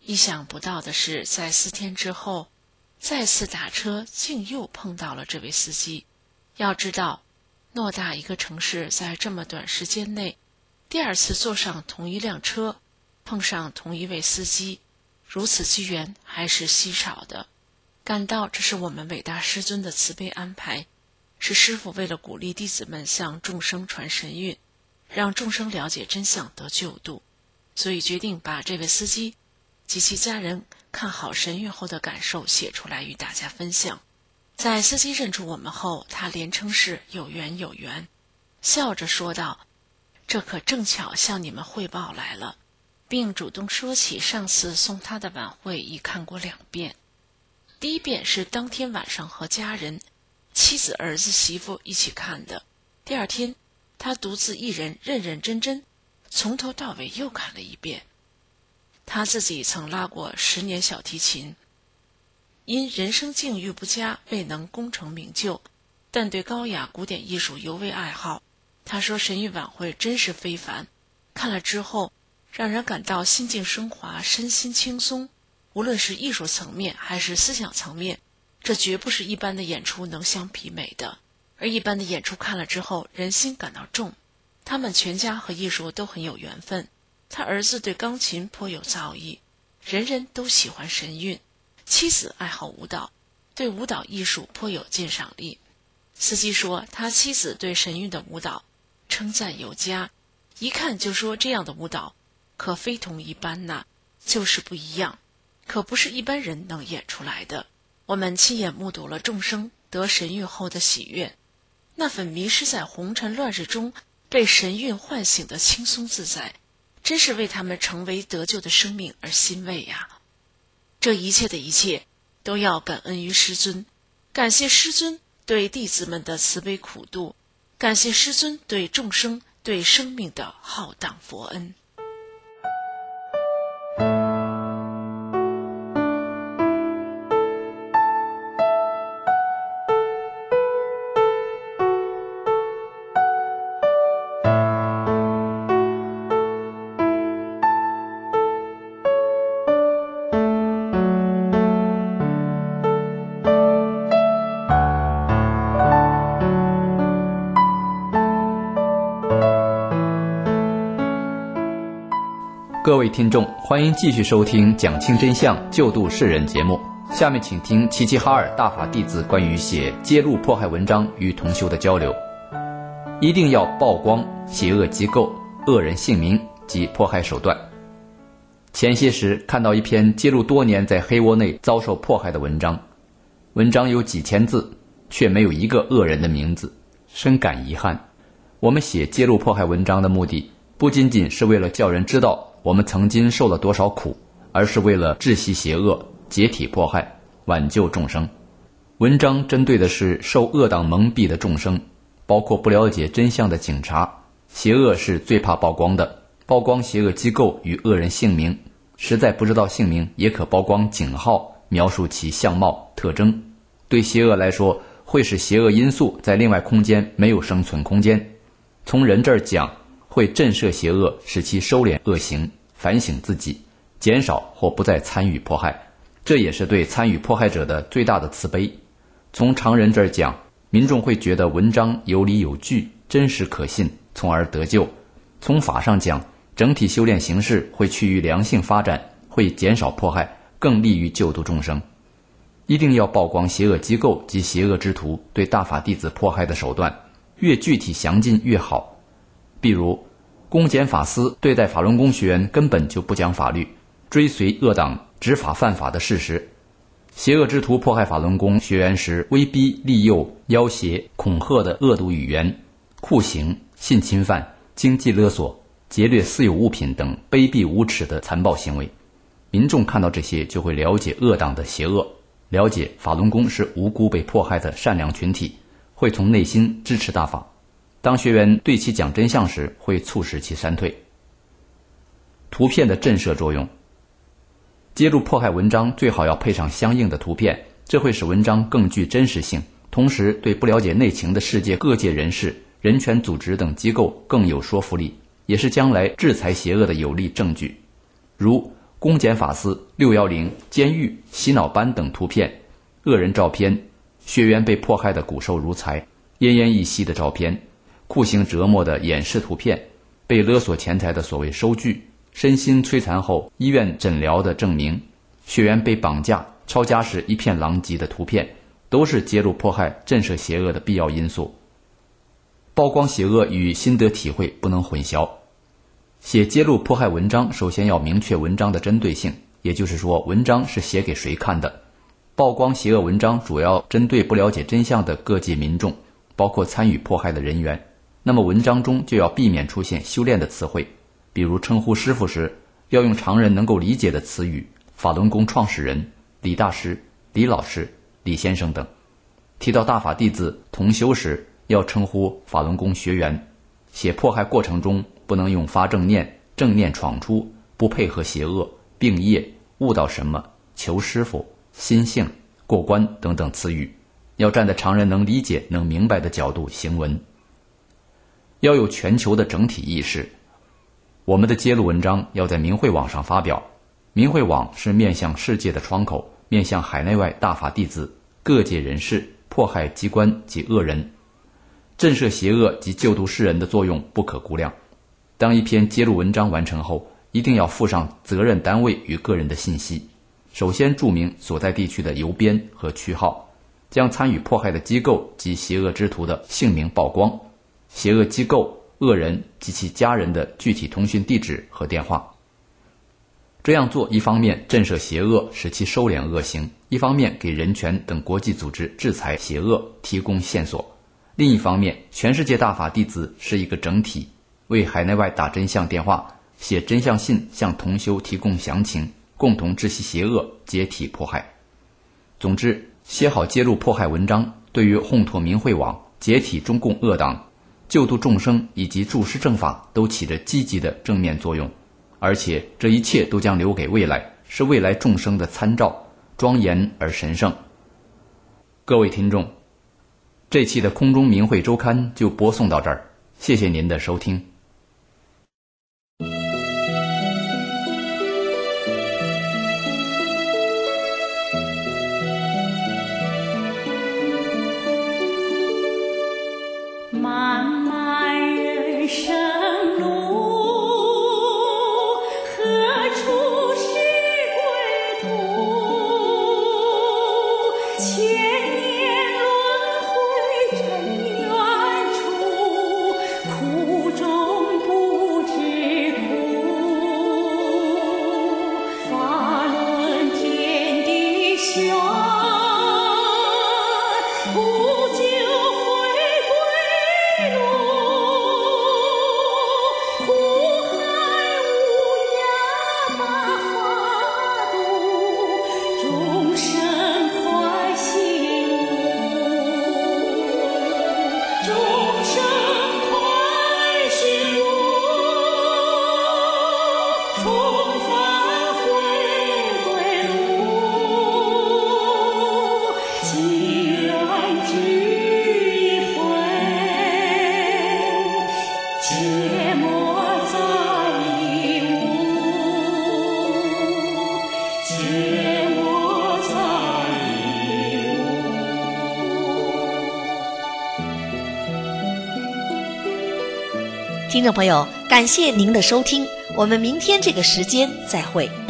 意想不到的是，在四天之后，再次打车竟又碰到了这位司机。要知道，偌大一个城市在这么短时间内，第二次坐上同一辆车，碰上同一位司机，如此机缘还是稀少的。感到这是我们伟大师尊的慈悲安排，是师父为了鼓励弟子们向众生传神韵，让众生了解真相得救度，所以决定把这位司机及其家人看好神韵后的感受写出来与大家分享。在司机认出我们后，他连称是有缘有缘，笑着说道：“这可正巧向你们汇报来了。”并主动说起上次送他的晚会已看过两遍。第一遍是当天晚上和家人、妻子、儿子、媳妇一起看的，第二天他独自一人认认真真从头到尾又看了一遍。他自己曾拉过十年小提琴，因人生境遇不佳未能功成名就，但对高雅古典艺术尤为爱好。他说神韵晚会真是非凡，看了之后让人感到心境升华，身心轻松，无论是艺术层面还是思想层面，这绝不是一般的演出能相媲美的。而一般的演出看了之后人心感到重。他们全家和艺术都很有缘分，他儿子对钢琴颇有造诣，人人都喜欢神韵。妻子爱好舞蹈，对舞蹈艺术颇有鉴赏力。司机说他妻子对神韵的舞蹈称赞有加，一看就说这样的舞蹈可非同一般呐，就是不一样，可不是一般人能演出来的。我们亲眼目睹了众生得神韵后的喜悦，那份迷失在红尘乱世中被神韵唤醒的轻松自在，真是为他们成为得救的生命而欣慰呀！这一切的一切都要感恩于师尊，感谢师尊对弟子们的慈悲苦度，感谢师尊对众生对生命的浩荡佛恩。 各位听众，欢迎继续收听讲清真相救度世人节目。下面请听齐齐哈尔大法弟子关于写揭露迫害文章与同修的交流。一定要曝光邪恶机构、恶人姓名及迫害手段。前些时看到一篇揭露多年在黑窝内遭受迫害的文章，文章有几千字，却没有一个恶人的名字，深感遗憾。我们写揭露迫害文章的目的，不仅仅是为了叫人知道我们曾经受了多少苦，而是为了窒息邪恶，解体迫害，挽救众生。文章针对的是受恶党蒙蔽的众生，包括不了解真相的警察。邪恶是最怕曝光的，曝光邪恶机构与恶人姓名，实在不知道姓名也可曝光警号，描述其相貌特征。对邪恶来说，会使邪恶因素在另外空间没有生存空间。从人这儿讲，会震慑邪恶，使其收敛恶行，反省自己，减少或不再参与迫害，这也是对参与迫害者的最大的慈悲。从常人这儿讲，民众会觉得文章有理有据，真实可信，从而得救。从法上讲，整体修炼形式会趋于良性发展，会减少迫害，更利于救度众生。一定要曝光邪恶机构及邪恶之徒对大法弟子迫害的手段，越具体详尽越好。比如公检法司对待法轮功学员根本就不讲法律，追随恶党执法犯法的事实。邪恶之徒迫害法轮功学员时，威逼利诱、要挟、恐吓的恶毒语言、酷刑、性侵犯、经济勒索、劫掠私有物品等卑鄙无耻的残暴行为。民众看到这些就会了解恶党的邪恶，了解法轮功是无辜被迫害的善良群体，会从内心支持大法。当学员对其讲真相时，会促使其删退。图片的震慑作用，揭露迫害文章最好要配上相应的图片，这会使文章更具真实性，同时对不了解内情的世界各界人士、人权组织等机构更有说服力，也是将来制裁邪恶的有力证据。如公检法司、六一零、监狱、洗脑班等图片、恶人照片、学员被迫害的骨瘦如柴、奄奄一息的照片、酷刑折磨的演示图片、被勒索钱财的所谓收据、身心摧残后医院诊疗的证明、学员被绑架、抄家时一片狼藉的图片，都是揭露迫害、震慑邪恶的必要因素。曝光邪恶与心得体会不能混淆。写揭露迫害文章，首先要明确文章的针对性，也就是说，文章是写给谁看的。曝光邪恶文章主要针对不了解真相的各界民众，包括参与迫害的人员。那么文章中就要避免出现修炼的词汇，比如称呼师傅时要用常人能够理解的词语，法轮功创始人、李大师、李老师、李先生等。提到大法弟子同修时，要称呼法轮功学员。写迫害过程中不能用发正念、正念闯出、不配合邪恶、病业、悟到什么、求师傅、心性、过关等等词语，要站在常人能理解、能明白的角度行文。要有全球的整体意识。我们的揭露文章要在明慧网上发表，明慧网是面向世界的窗口，面向海内外大法弟子、各界人士、迫害机关及恶人，震慑邪恶及救度世人的作用不可估量。当一篇揭露文章完成后，一定要附上责任单位与个人的信息，首先注明所在地区的邮编和区号，将参与迫害的机构及邪恶之徒的姓名曝光，邪恶机构、恶人及其家人的具体通讯地址和电话。这样做一方面震慑邪恶，使其收敛恶行，一方面给人权等国际组织制裁邪恶提供线索。另一方面，全世界大法弟子是一个整体，为海内外打真相电话、写真相信向同修提供详情，共同治息邪恶，解体迫害。总之，写好揭露迫害文章，对于烘托明慧网、解体中共恶党、救度众生以及助师正法都起着积极的正面作用。而且这一切都将留给未来，是未来众生的参照，庄严而神圣。各位听众，这期的空中明慧周刊就播送到这儿，谢谢您的收听。 漫漫人生路，何处是归途？千年轮回真远处，苦中不知苦。法轮天地玄，不久回归路。苦海无涯大法度，众生快醒悟，众生快醒悟，重返回归路，祈愿知一回，切莫再一无，切莫再一听众朋友，感谢您的收听，我们明天这个时间再会。